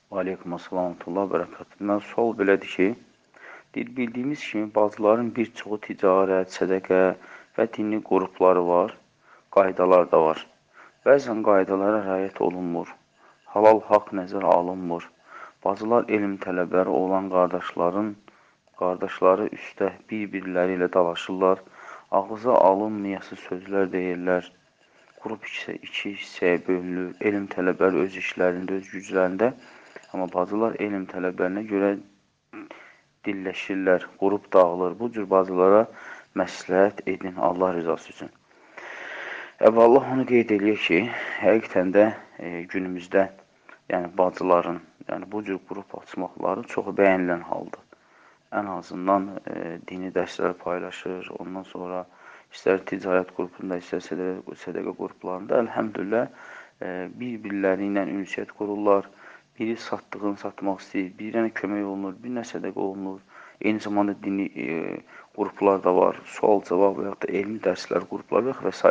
Aleykum assalam və bərəkatuhu. Mən sual belədir ki, bildiyimiz kimi bacıların bir çoxu ticarət, sədəqə və dini qrupları var, qaydalar da var. Bəzən qaydalara riayət olunmur, halal haqq nəzərə alınmır. Bacılar elm tələbələri olan qardaşları üstə bir-birləri ilə dalaşırlar, ağıza alınmayası sözlər deyirlər. Qrup iki hissəyə bölünür, elm tələbələri öz işlərində, öz güclərində. Amma bacılar elm tələblərinə görə dilləşirlər, qrup dağılır. Bu cür bacılara məsləhət edin Allah rızası üçün. Əvvəllah onu qeyd eləyək ki, həqiqətən də günümüzdə bacıların bu cür qrup açmaqları çox bəyənilən haldır. Ən azından dini dərsləri paylaşır, ondan sonra istər ticarət qrupunda, istər sədəqə qruplarında əlhəmdülillah bir-birləri ilə ünsiyyət qururlar. Biri satdığını satmaq istəyir, birinə kömək olunur, birinə sədəqə olunur. Eyni zamanda dini qruplar da var, sual-cavab və ya da elmi dərslər qrupları və s.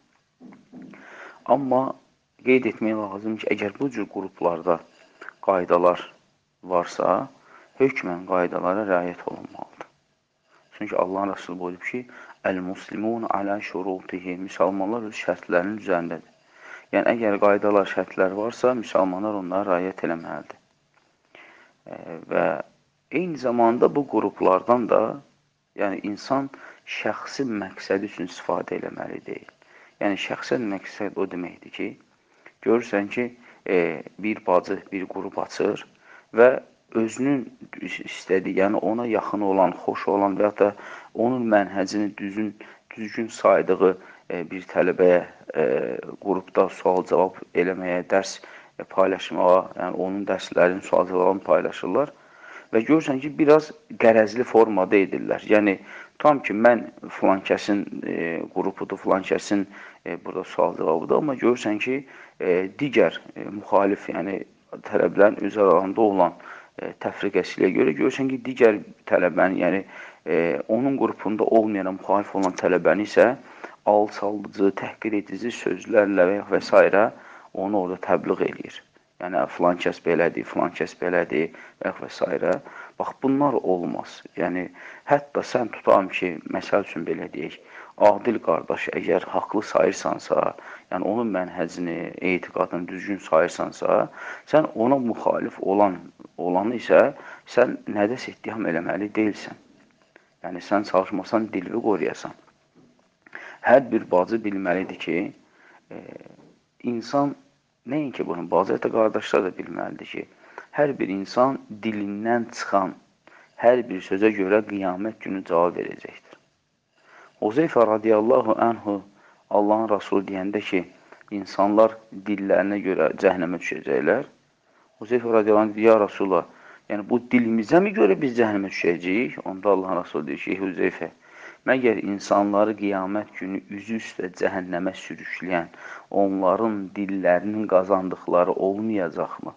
Amma qeyd etmək lazım ki, əgər bu cür qruplarda qaydalar varsa, hökmən qaydalara riayət olunmalıdır. Çünki Allahın Rəsulü buyurub ki, Əl-muslimun alə şurutihi, müsəlmanlar öz şərtlərinin üzərindədir. Yəni, əgər qaydalar, şərtlər varsa, müsəlmanlar onlara riayət eləməlidir. Və eyni zamanda bu qruplardan da insan şəxsi məqsədi üçün istifadə eləməli deyil. Yəni, şəxsən məqsəd o deməkdir ki, görürsən ki, bir bacı bir qrup açır və özünün istədiyi, yəni ona yaxın olan, xoş olan və ya da onun mənhəcini düzgün saydığı bir tələbəyə qrupda sual-cavab eləməyə, dərs paylaşmağa, yəni onun dərslərinin sual-cavabını paylaşırlar və görürsən ki, biraz qərəzli formada edirlər. Yəni, tam ki, mən filan kəsin qrupudur, filan kəsin burada sual-cavabıdır, amma görürsən ki, digər müxalif, yəni tələbələrin öz aralarında olan təfriqəsiliyə görə görürsən ki, digər tələbənin, yəni onun qrupunda olmayan, müxalif olan tələbəni isə alçaldıcı, təhqir edici sözlərlə və s. onu orada təbliğ eləyir. Yəni, filan kəs belədir, filan kəs belədir və s. Bax, bunlar olmaz. Yəni, hətta sən tutam ki, məsəl üçün belə deyək, adil qardaş əgər haqlı sayırsansa, yəni onun mənhəcini, etiqadını düzgün sayırsansa, sən ona müxalif olanı isə sən nədəsə ittiham eləməli deyilsən. Yəni, sən çalışmasan dilvi qoruyasan. Hər bir bacı bilməlidir ki, insan, nəinki bunu, bacı da qardaşlar da bilməlidir ki, hər bir insan dilindən çıxan hər bir sözə görə qiyamət günü cavab verəcəkdir. Huzeyfə radiyallahu anhu Allahın Rasulü deyəndə ki, insanlar dillərinə görə cəhənnəmə düşəcəklər. Huzeyfə radiyallahu anh deyir, ya Rasulullah, yəni bu dilimizə mi görə biz cəhənnəmə düşəcəyik? Onda Allahın Rasulü deyir ki, Huzeyfə, məgər insanları qiyamət günü üzü üstə cəhənnəmə sürükləyən onların dillərinin qazandıqları olmayacaqmı?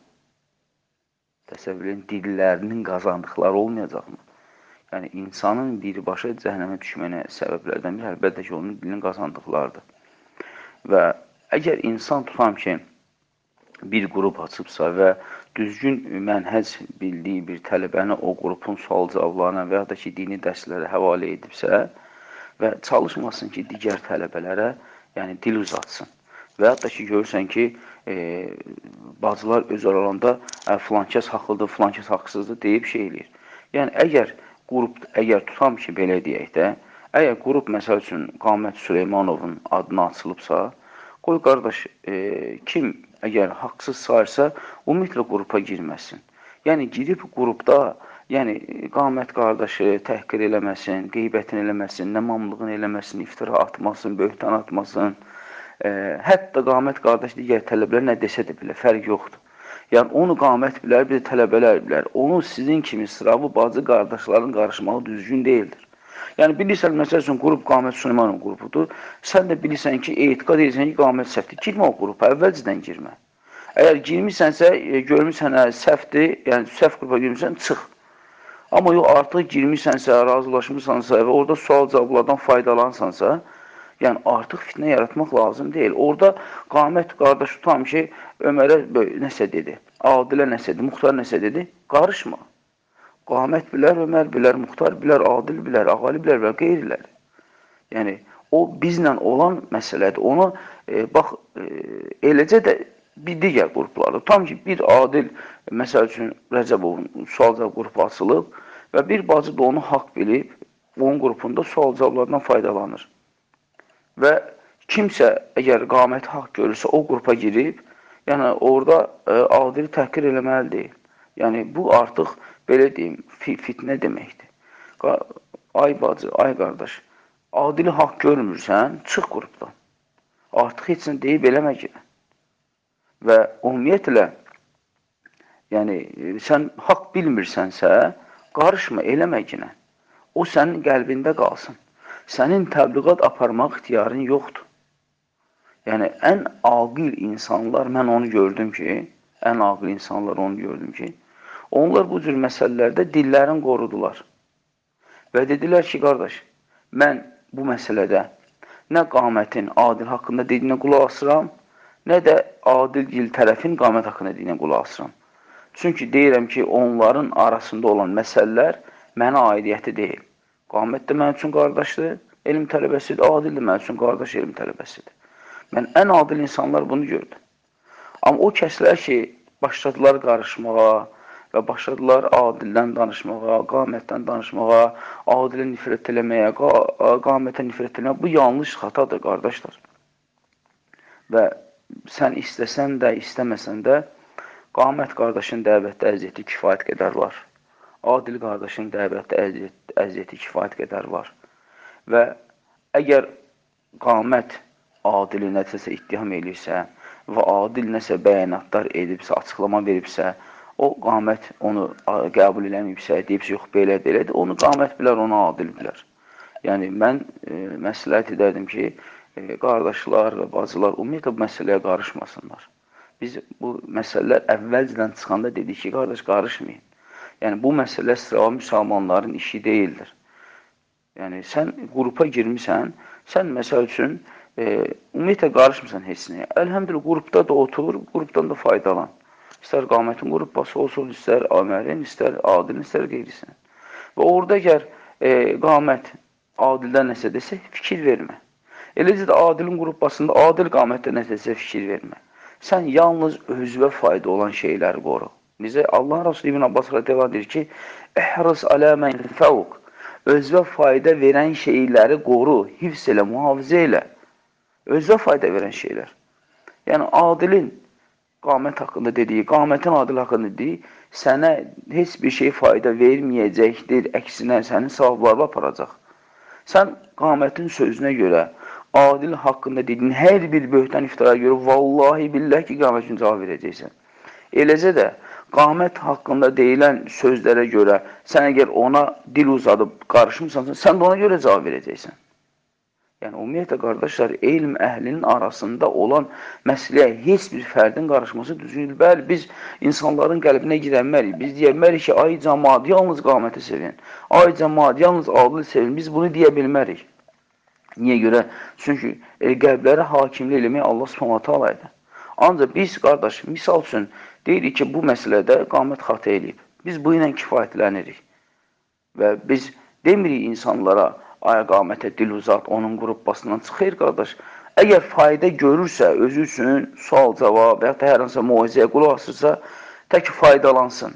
Təsəvvür edin, dillərinin qazandıqları olmayacaqmı? Yəni, insanın birbaşa cəhənnəmə düşməyinə səbəblərdən bir, əlbəttə ki, onun dilinin qazandıqlarıdır. Və əgər insan tutam ki, bir qrup açıbsa və düzgün mənhəc bildiyi bir tələbəni o qrupun sual-cavablarına və ya da ki, dini dərslərə həvalə edibsə və çalışmasın ki, digər tələbələrə dil uzatsın. Və ya da ki, görürsən ki, bacılar öz aralarında filan kəs haqlıdır, filan kəs haqsızdır deyib şey eləyir. Yəni, əgər tutam ki, belə deyək də, əgər qrup, məsəl üçün, Qamət Süleymanovun adına açılıbsa, qoy qardaş, kim əgər haqsız sayırsa, ümumiyyətlə qrupa girməsin. Yəni, girib qrupda, Qamət qardaşı təhqir eləməsin, qeybətini eləməsin, nəmamlığını eləməsin, iftira atmasın, böhtan atmasın. Hətta Qamət qardaş digər tələbələr nə desə də bilə, fərq yoxdur. Yəni, onu Qamət bilər, bir də tələbələr bilər. Onun sizin kimi sıravı bacı qardaşların qarışmağı düzgün deyildir. Yəni, bilirsən, məsəl üçün, qrup Qamət Süleymanov qrupudur. Sən də bilirsən ki, etiqad edirsən ki, Qamət səhvdir. Girmə o qrupa, əvvəlcədən girmə. Əgər girmişsənsə, görmüşsən, səhvdir, yəni səhv qrupa girmişsən, çıx. Amma yox, artıq girmişsənsə, razılaşmışsansa və orada sual-cavablardan faydalansansa, Yəni, artıq fitnə yaratmaq lazım deyil. Orada qamət qardaş tutam ki, Ömərə nəsə dedi, Adilə nəsə dedi, Muxtar nəsə dedi, qarışma. Qamət bilər, Ömər bilər, Muxtar bilər, Adil bilər, Ağali bilər və qeyrilər. Yəni, o bizlə olan məsələdir. Onu, bax, eləcə də bir digər qruplarda. Tam ki, bir Adil, məsəl üçün, Rəcəbovun sual-cavab qrupu açılıb və bir bacı da onu haqq bilib, onun qrupunda sual-cavablardan faydalanır. Və kimsə, əgər qaməti haqq görürsə, o qrupa girib, yəni orada adili təhqir eləməli deyil. Yəni, bu artıq, belə deyim, fitnə deməkdir. Ay bacı, ay qardaş, adili haqq görmürsən, çıx qrupdan. Artıq heç nə deyib eləməklə. Və ümumiyyətlə, yəni, sən haqq bilmirsənsə, qarışma eləməklə. O sənin qəlbində qalsın. Sənin təbliğat aparmaq ixtiyarın yoxdur. Yəni, ən aqil insanlar, mən onu gördüm ki, onlar bu cür məsələlərdə dillərini qorudular. Və dedilər ki, qardaş, mən bu məsələdə nə qamətin adil haqqında dediyinə qulaq asıram, nə də adil tərəfin qamət haqqında dediyinə qulaq asıram. Çünki deyirəm ki, onların arasında olan məsələlər mənə aidiyyəti deyil. Qamət də mənim üçün qardaşdır, elm tələbəsidir, adil də mənim üçün qardaş elm tələbəsidir. Mən ən adil insanlar bunu gördüm. Amma o kəslər ki, başladılar qarışmağa və başladılar adildən danışmağa, qamətdən danışmağa, adilə nifrət eləməyə, qamətə nifrət eləməyə, bu yanlış xatadır, qardaşlar. Və sən istəsən də, istəməsən də, qamət qardaşın dəvətdə əziyyəti kifayət qədər var. Adil qardaşın dəvətdə əziyyəti kifayət qədər var. Və əgər qamət adili nəsə ittiham edirsə və adil nəsə bəyanatlar edibsə, açıqlama veribsə, o qamət onu qəbul eləməyibsə, deyibsə, yox, belədir, onu qamət bilər, onu adil bilər. Yəni, mən məsləhət edərdim ki, qardaşlar və bacılar ümumiyyətlə bu məsələyə qarışmasınlar. Biz bu məsələlər əvvəlcədən çıxanda dedik ki, qardaş, qarışmayın. Yəni, bu məsələ sıravi müsəlmanların işi deyildir. Yəni, sən qrupa girmişsən, sən məsəl üçün, ümumiyyətlə qarışmısan heç nəyə. Əlhəmdülillah, qrupda da otur, qrupdan da faydalan. İstər qamətin qrupbası olsun, istər Ömərin, istər Adilin, istər qeyrisin. Və orada əgər qamət Adildən nəsə desə, fikir vermə. Eləcə də Adilin qrupbasında Adil qamətdə nəsə desə, fikir vermə. Sən yalnız özünə fayda olan şeyləri qoru. Bizə Allah Rasulü İbn Abbas radiyallahu deyir ki, "Ehris alə men fəvq." Özünə fayda verən şeyləri qoru, hifz elə, mühafizə elə. Özünə fayda verən şeylər. Yəni, adilin qamət haqqında dediyi, qamətin adil haqqında dediyi, sənə heç bir şey fayda verməyəcəkdir, əksinə sənin savablarla aparacaq. Sən qamətin sözünə görə, adil haqqında dediyin hər bir böhtən iftiraya görə, vallahi billah ki, qamət üçün cavab verəcəksən. Eləcə də, qamət haqqında deyilən sözlərə görə, sən əgər ona dil uzadıb qarışmırsansa, sən də ona görə cavab verəcəksən. Yəni, ümumiyyətlə, qardaşlar, elm əhlinin arasında olan məsələyə heç bir fərdin qarışması düzgün. Bəli, biz insanların qəlbinə girənməliyik. Biz deyənməliyik ki, ay cəmaat, yalnız qaməti sevin. Ay cəmaat, yalnız adil sevin. Biz bunu deyə bilmərik. Niyə görə? Çünki qəlbləri hakimli eləmək Allah subhanahu alaydır. Ancaq biz, qardaş, misal üçün, deyirik ki, bu məsələdə qamət xatə eləyib. Biz bu ilə kifayətlənirik. Və biz demirik insanlara, ay qamətə dil uzat, onun qrupbasından çıxır, qardaş. Əgər fayda görürsə, özü üçün sual, cavab və ya da hər hansı muizəyə qulaq asırsa, tək faydalansın.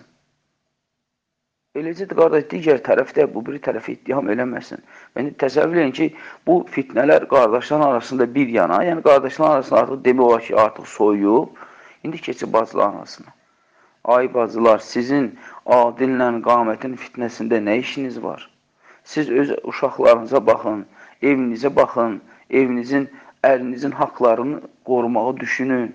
Eləcə də, qardaş, digər tərəfdə bu bir tərəfi ittiham eləməsin. Yəni, təsəvvür edin ki, bu fitnələr qardaşların arasında bir yana, yəni qardaşların arasında artıq demək olar ki, artıq soyuyub, indi keçib bacıların arasına. Ay bacılar, sizin adillə qamətin fitnəsində nə işiniz var? Siz öz uşaqlarınıza baxın, evinizə baxın, evinizin, əlinizin haqlarını qorumağı düşünün.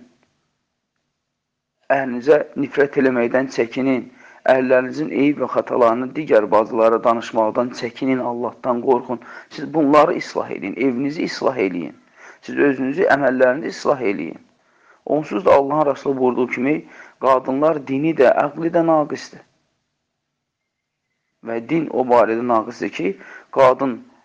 Əhlinizə nifrət eləməkdən çəkinin. Əhlərinizin eyib və xatalarını digər bacılara danışmaqdan çəkinin, Allahdan qorxun. Siz bunları islah edin, evinizi islah edin. Siz özünüzü, əməllərinizi islah edin. Onsuz da Allahın Rasulü buyurduğu kimi, qadınlar dini də, əqli də naqisdir. Və din o barədə naqisdir ki, qadın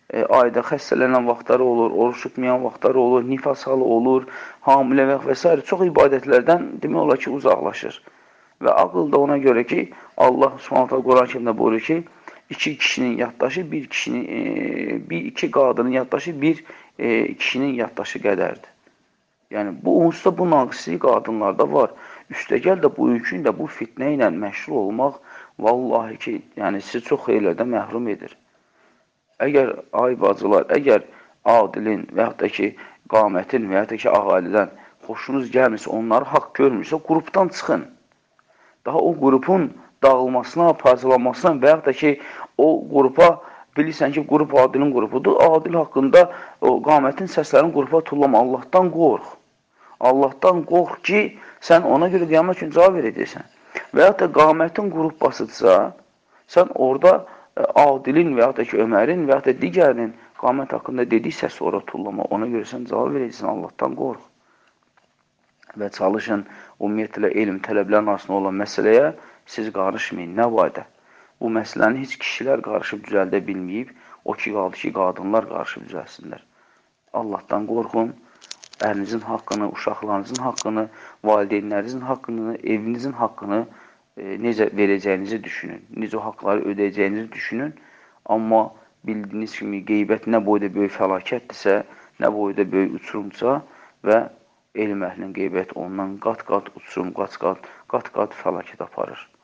ayda xəstələnən vaxtları olur, oruç tutmayan vaxtları olur, nifas halı olur, hamilə və s. Çox ibadətlərdən demək olar ki, uzaqlaşır. Və ağıl da ona görə ki, Allah Subhanahu Quran-ı Kərimdə buyurur ki, iki kişinin yaddaşı, iki qadının yaddaşı bir kişinin yaddaşı qədərdir. Yəni, bu onsuz da bu naqislik qadınlarda var. Üstəgəl də bu yükün də bu fitnə ilə məşğul olmaq, vallahi ki, yəni sizi çox xeyirlərdən məhrum edir. Əgər, ay bacılar, əgər adilin və yaxud da ki, qamətin və yaxud da ki, ağalidən xoşunuz gəlmirsə, onları haqq görmürsə, qrupdan çıxın. Daha o qrupun dağılmasına, parçalanmasına və yaxud da ki, o qrupa, bilirsən ki, qrup adilin qrupudur, adil haqqında o qamətin səslərini qrupa tullama, Allahdan qorx. Allahdan qorx ki, sən ona görə qiyamət üçün cavab verəcəksən. Və yaxud da qamətin qrup basıdsa, sən orada adilin və yaxud da ki, Ömərin və yaxud da digərinin qamət haqqında dediyi səsi ora tullama, ona görə sən cavab verəcəksən, Allahdan qorx. Və çalışın, ümumiyyətlə, elm tələblərin arasında olan məsələyə siz qarışmayın, nə vaydə. Bu məsələni heç kişilər qarışıb düzəldə bilməyib, o ki, qaldı ki, qadınlar qarışıb düzəlsinlər. Allahdan qorxun, ərinizin haqqını, uşaqlarınızın haqqını, valideynlərinizin haqqını, evinizin haqqını necə verəcəyinizi düşünün, necə o haqları ödəyəcəyinizi düşünün. Amma bildiyiniz kimi qeybət nə boyda böyük fəlakətdirsə, nə boyda böyük uçurumsa və elm əhlinin qeybəti ondan qat-qat uçurum, qat-qat fəlakət aparır.